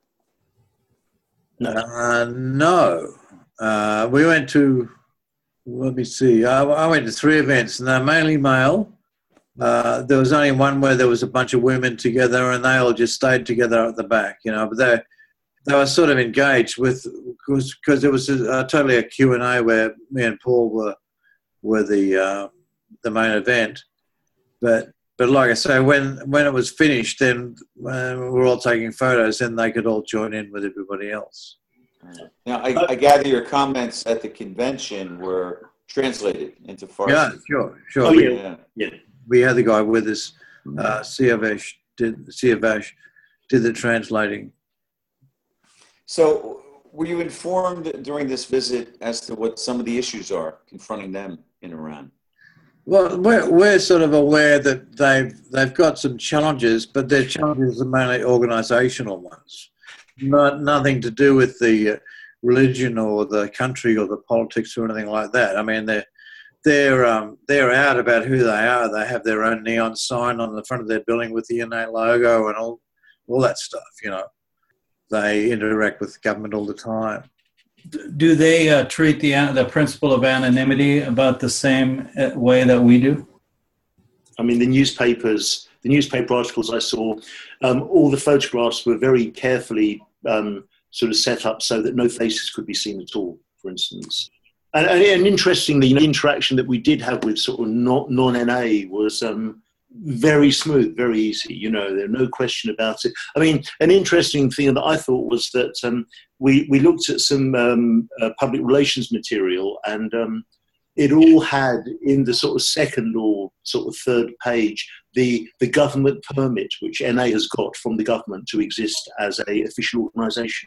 No. We went to, let me see, I went to 3 events, and they're mainly male. There was only one where there was a bunch of women together, and they all just stayed together at the back, but they were sort of engaged with, because it was totally a Q&A where me and Paul were the main event. But like I say, when it was finished, then we were all taking photos, and they could all join in with everybody else. Now, I gather your comments at the convention were translated into Farsi. Yeah, sure. Oh, yeah. We had the guy with us, Siavash did the translating. So were you informed during this visit as to what some of the issues are confronting them in Iran? Well, we're sort of aware that they've got some challenges, but their challenges are mainly organisational ones, nothing to do with the religion or the country or the politics or anything like that. I mean, they're out about who they are. They have their own neon sign on the front of their building with the NA logo and all that stuff. They interact with the government all the time. Do they treat the principle of anonymity about the same way that we do? I mean, the newspaper articles I saw, all the photographs were very carefully sort of set up so that no faces could be seen at all, for instance. And interestingly, the interaction that we did have with sort of non-NA was very smooth, very easy. There's no question about it. I mean, an interesting thing that I thought was that we looked at some public relations material, and it all had in the sort of second or sort of third page the government permit which NA has got from the government to exist as a official organisation.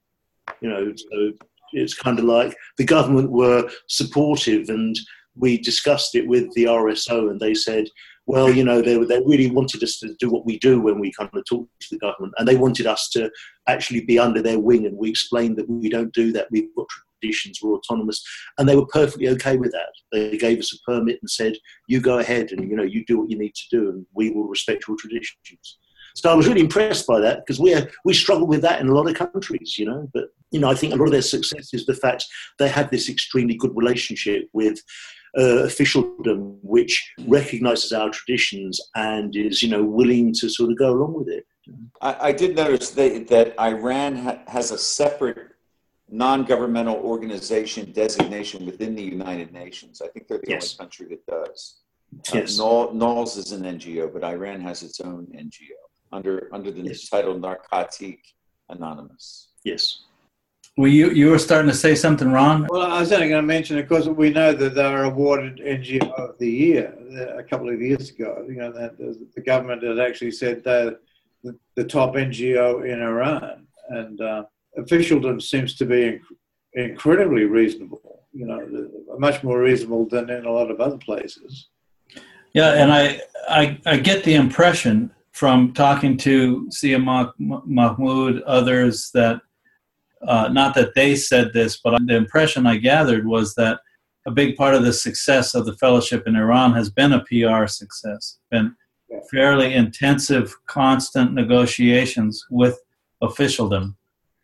So it's kind of like the government were supportive, and we discussed it with the RSO, and they said, well, they really wanted us to do what we do when we kind of talk to the government, and they wanted us to actually be under their wing, and we explained that we don't do that. We've got traditions, we're autonomous, and they were perfectly okay with that. They gave us a permit and said, you go ahead and, you do what you need to do, and we will respect your traditions. So I was really impressed by that, because we struggle with that in a lot of countries, but, I think a lot of their success is the fact they have this extremely good relationship with officialdom, which recognises our traditions and is, willing to sort of go along with it. I did notice that Iran has a separate non-governmental organization designation within the United Nations. I think they're the only country that does. Yes. NOLS is an NGO, but Iran has its own NGO under the title Narcotic Anonymous. Yes. Well, you were starting to say something, Ron? Well, I was only going to mention, of course, we know that they were awarded NGO of the Year a couple of years ago. That the government had actually said they're the top NGO in Iran, and officialdom seems to be incredibly reasonable. Much more reasonable than in a lot of other places. Yeah, and I get the impression from talking to Sia Mahmoud, others, that not that they said this, but the impression I gathered was that a big part of the success of the fellowship in Iran has been a PR success, been fairly intensive, constant negotiations with officialdom.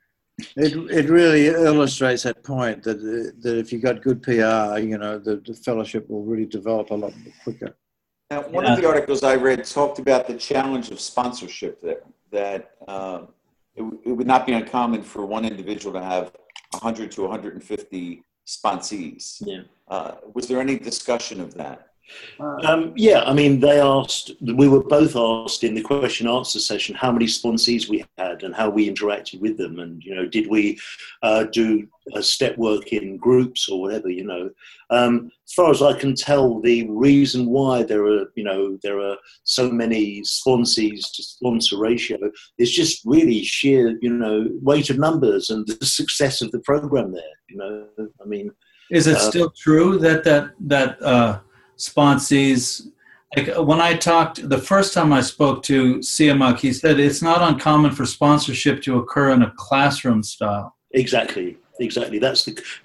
It really illustrates that point that if you got good PR, the fellowship will really develop a lot quicker. Now, one of the articles I read talked about the challenge of sponsorship there, that it would not be uncommon for one individual to have 100 to 150 sponsees. Yeah. Was there any discussion of that? Yeah, I mean, we were both asked in the question answer session how many sponsees we had and how we interacted with them. And, did we do step work in groups or whatever, As far as I can tell, the reason why there are so many sponsees to sponsor ratio is just really sheer, weight of numbers and the success of the program there, I mean. Is it still true that sponsees, like when I talked the first time I spoke to Siamak, he said it's not uncommon for sponsorship to occur in a classroom style. Exactly. That's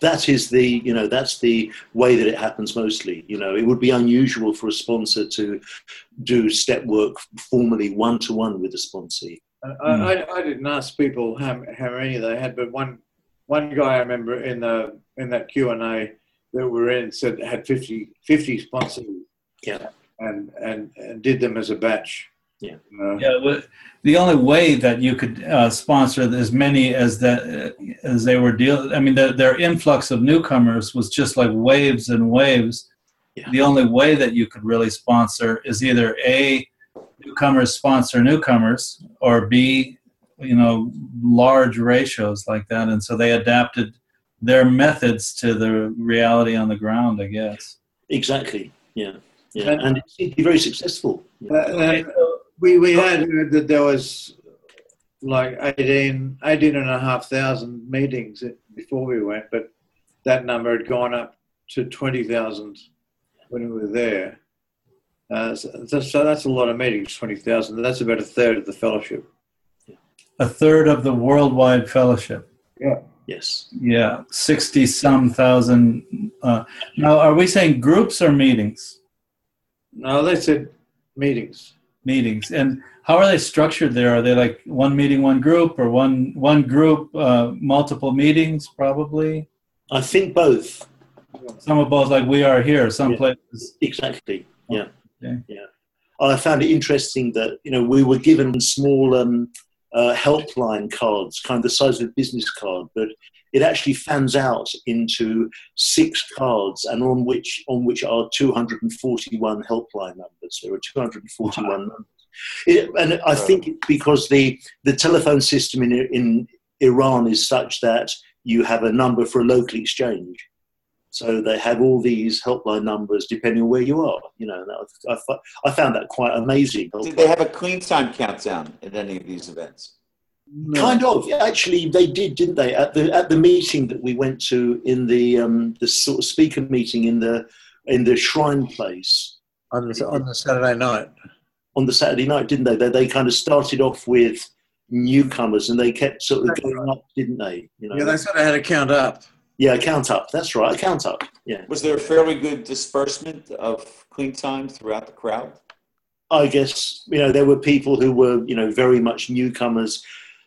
the way that it happens mostly. It would be unusual for a sponsor to do step work formally one-to-one with a sponsee. I didn't ask people how many they had, but one guy I remember in that Q&A that we're in said it had 50 sponsors. Yeah. And did them as a batch. Yeah. The only way that you could sponsor as many as they were dealing, I mean, their influx of newcomers was just like waves and waves. Yeah. The only way that you could really sponsor is either A, newcomers sponsor newcomers, or B, large ratios like that. And so they adapted their methods to the reality on the ground, I guess. Exactly. Yeah. And it seemed to be very successful. We had heard that there was like 18,500 meetings before we went, but that number had gone up to 20,000 when we were there. So that's a lot of meetings, 20,000. That's about a third of the fellowship. A third of the worldwide fellowship. Yeah. Yes. Yeah, 60-some thousand. Now, are we saying groups or meetings? No, they said meetings. Meetings. And how are they structured there? Are they like one meeting, one group, or one group, multiple meetings, probably? I think both. Some of both, like we are here, some places. Exactly, yeah. Okay. Yeah. I found it interesting that, we were given small helpline cards, kind of the size of a business card, but it actually fans out into 6 cards, and on which are 241 helpline numbers. There are 241 numbers. And I think it's because the telephone system in Iran is such that you have a number for a local exchange. So they have all these helpline numbers depending on where you are. I found that quite amazing. Did they have a clean time countdown at any of these events? No. Kind of. Actually, they did, didn't they? At the meeting that we went to in the sort of speaker meeting in the Shrine Place on the Saturday night. On the Saturday night, didn't they? They kind of started off with newcomers, and they kept sort of going up, didn't they? Yeah, they sort of had a count up. Yeah, a count up. That's right, a count up. Yeah. Was there a fairly good disbursement of clean time throughout the crowd? I guess there were people who were very much newcomers.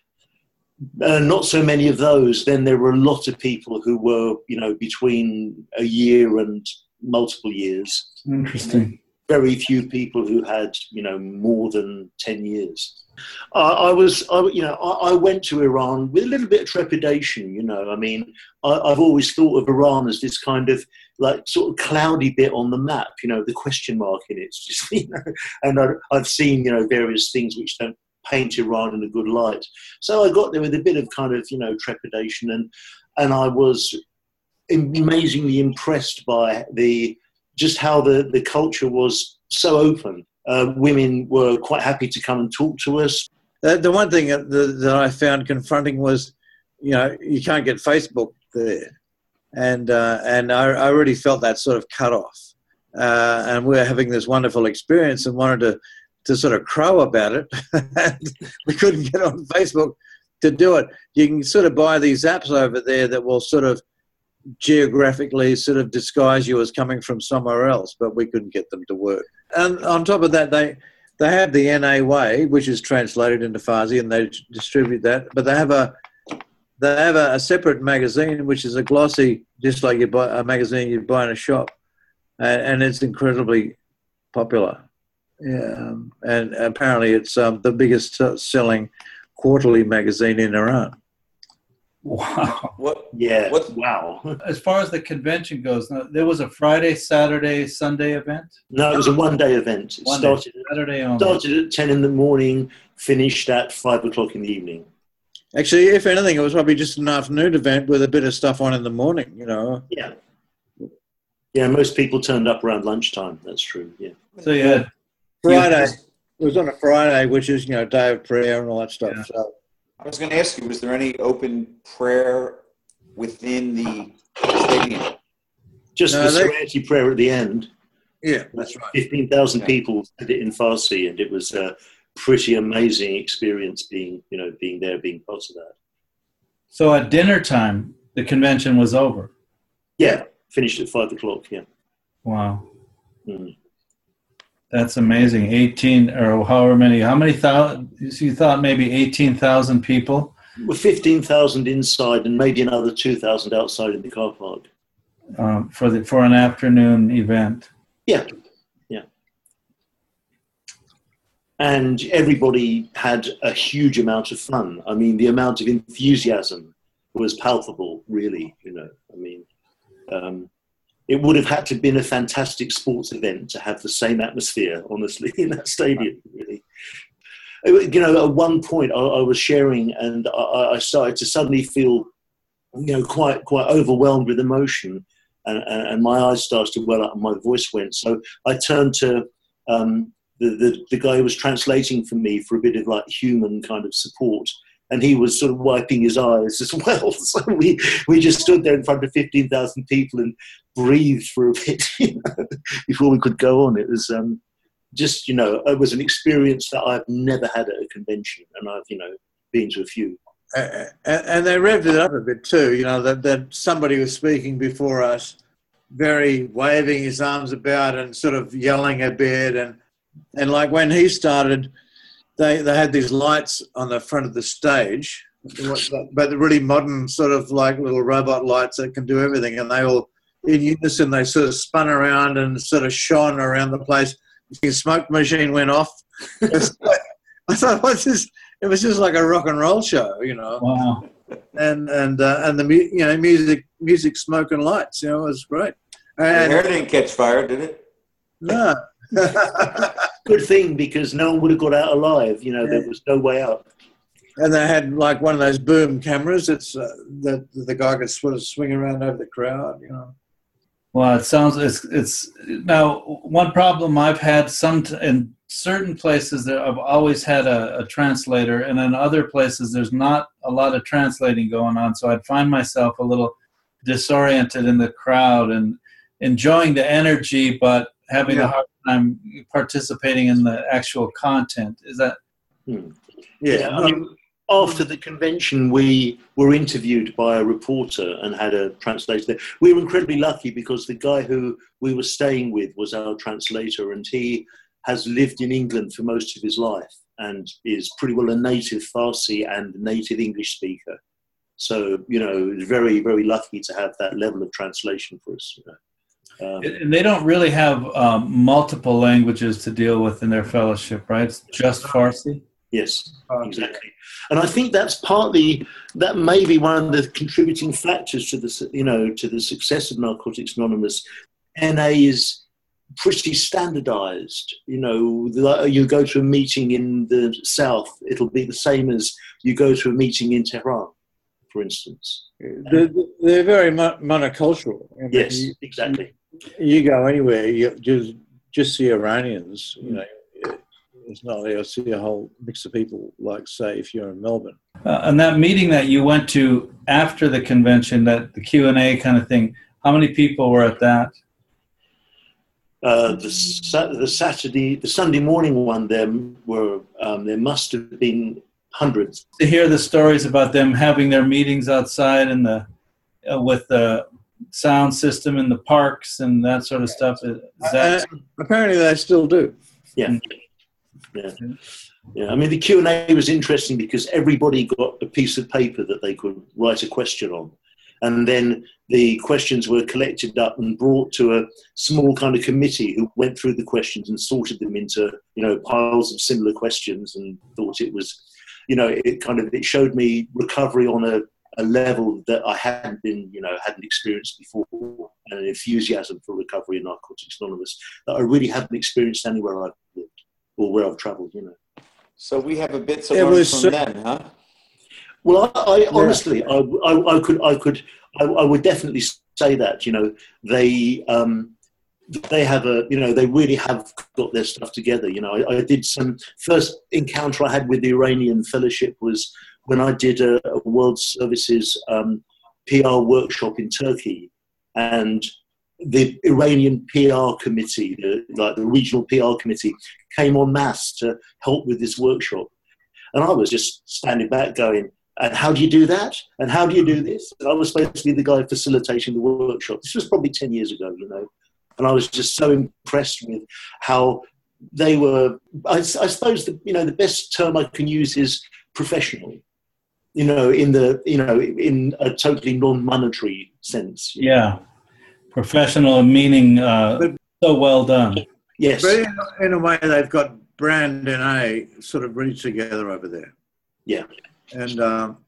Not so many of those. Then there were a lot of people who were between a year and multiple years. Interesting. Very few people who had more than 10 years. I went to Iran with a little bit of trepidation. I mean, I've always thought of Iran as this kind of like sort of cloudy bit on the map. The question mark in it. Just, and I've seen various things which don't paint Iran in a good light. So I got there with a bit of kind of trepidation, and I was amazingly impressed by just how the culture was so open. Women were quite happy to come and talk to us. The one thing that I found confronting was, you can't get Facebook there, and I already felt that sort of cut off. And we were having this wonderful experience and wanted to sort of crow about it. And we couldn't get on Facebook to do it. You can sort of buy these apps over there that will sort of geographically sort of disguise you as coming from somewhere else, but we couldn't get them to work. And on top of that, they have the NA Way, which is translated into Farsi, and they distribute that. But they have a separate magazine, which is a glossy, just like you buy a magazine you'd buy in a shop, and it's incredibly popular. Yeah, and apparently it's the biggest selling quarterly magazine in Iran. Wow. What? Yeah. What? Wow. As far as the convention goes, there was a Friday, Saturday, Sunday event? No, it was a one-day event. It Saturday only. started at 10 in the morning, finished at 5 o'clock in the evening. Actually, if anything, it was probably just an afternoon event with a bit of stuff on in the morning, you know. Yeah. Yeah, most people turned up around lunchtime. That's true, yeah. So you had Friday. It was on a Friday, which is, you know, day of prayer and all that stuff. Yeah. So I was going to ask you, was there any open prayer within the stadium? Just No, the they- Serenity prayer at the end. yeah, that's right. 15,000 Okay. people did it in Farsi, and it was a pretty amazing experience being there, being part of that. So at dinner time, the convention was over. Yeah, finished at 5 o'clock, yeah. Wow. Mm. That's amazing. 18 or how many thousand? You thought maybe 18,000 people? With 15,000 inside and maybe another 2,000 outside in the car park. For an afternoon event. Yeah, yeah. And everybody had a huge amount of fun. I mean, the amount of enthusiasm was palpable, really, you know. I mean, it would have had to have been a fantastic sports event to have the same atmosphere, honestly, in that stadium, really. You know, at one point I was sharing and I started to suddenly feel, you know, quite overwhelmed with emotion, and my eyes started to well up and my voice went. So I turned to the guy who was translating for me for a bit of like human kind of support, and he was sort of wiping his eyes as well. So we just stood there in front of 15,000 people and breathed for a bit, you know, before we could go on. It was just, you know, it was an experience that I've never had at a convention, and I've, you know, been to a few. And they revved it up a bit too, you know, that somebody was speaking before us, very waving his arms about and sort of yelling a bit. And like when he started, they had these lights on the front of the stage, but the really modern sort of like little robot lights that can do everything. And they all, in unison, they sort of spun around and sort of shone around the place. The smoke machine went off. I thought, what's this? It was just like a rock and roll show, you know. Wow. And the you know, music, smoke and lights, you know, it was great. Your And hair didn't catch fire, did it? no, Good thing, because no one would have got out alive. You know, there was no way out. and they had like one of those boom cameras. It's that the guy could sort of swing around over the crowd, you know. Well, it sounds it's now one problem I've had in certain places that I've always had a translator, and in other places there's not a lot of translating going on. So I'd find myself a little disoriented in the crowd and enjoying the energy, but having a hard time participating in the actual content. Is that? Yeah. I mean, after the convention, we were interviewed by a reporter and had a translator. We were incredibly lucky because the guy who we were staying with was our translator, and he has lived in England for most of his life and is pretty well a native Farsi and native English speaker. So, you know, very, very lucky to have that level of translation for us. You know. And they don't really have multiple languages to deal with in their fellowship, right? It's just Farsi. Yes, exactly. And I think that may be one of the contributing factors to the, you know, to the success of Narcotics Anonymous. NA is pretty standardized. You know, you go to a meeting in the south, it'll be the same as you go to a meeting in Tehran, for instance. They're very monocultural. I mean, Yes, exactly. You go anywhere, you just see Iranians, you know. It's not there. You'll see a whole mix of people, like, say, if you're in Melbourne. And that meeting that you went to after the convention, that the Q&A kind of thing, how many people were at that? The Sunday morning one, there must have been hundreds. To hear the stories about them having their meetings outside and with the sound system in the parks and that sort of stuff. Is that... Apparently they still do. Yeah. Yeah. I mean, the Q&A was interesting because everybody got a piece of paper that they could write a question on. And then the questions were collected up and brought to a small kind of committee who went through the questions and sorted them into, you know, piles of similar questions, and thought it was, you know, it showed me recovery on a level that I hadn't experienced before, and an enthusiasm for recovery and Narcotics Anonymous that I really hadn't experienced anywhere I've lived or where I've travelled. So we have a bit to learn from them, huh? Well, I honestly, I would definitely say that, they have they really have got their stuff together. I did some first encounter I had with the Iranian Fellowship was when I did a World Services PR workshop in Turkey, and the Iranian PR committee, the regional PR committee, came en masse to help with this workshop. And I was just standing back going, and how do you do that? And how do you do this? And I was supposed to be the guy facilitating the workshop. This was probably 10 years ago, And I was just so impressed with how they were, I suppose, the best term I can use is professional, in a totally non-monetary sense. Yeah. Professional meaning so well done. Yes. But in a way, they've got brand and A sort of really together over there. Yeah. And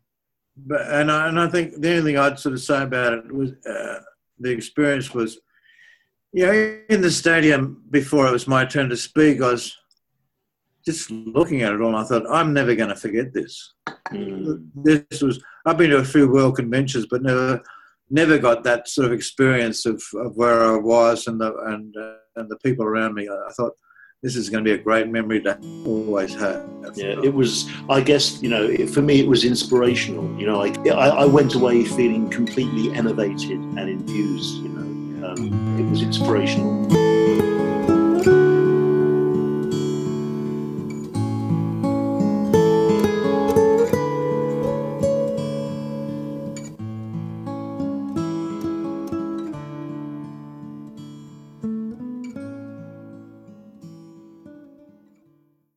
I think the only thing I'd sort of say about it was the experience was, in the stadium before it was my turn to speak, I was just looking at it all and I thought, I'm never going to forget this. I've been to a few world conventions, but never got that sort of experience of where I was and the people around me. I thought, this is going to be a great memory to always have. Yeah, it was, I guess, for me, it was inspirational. I went away feeling completely enervated and enthused, It was inspirational.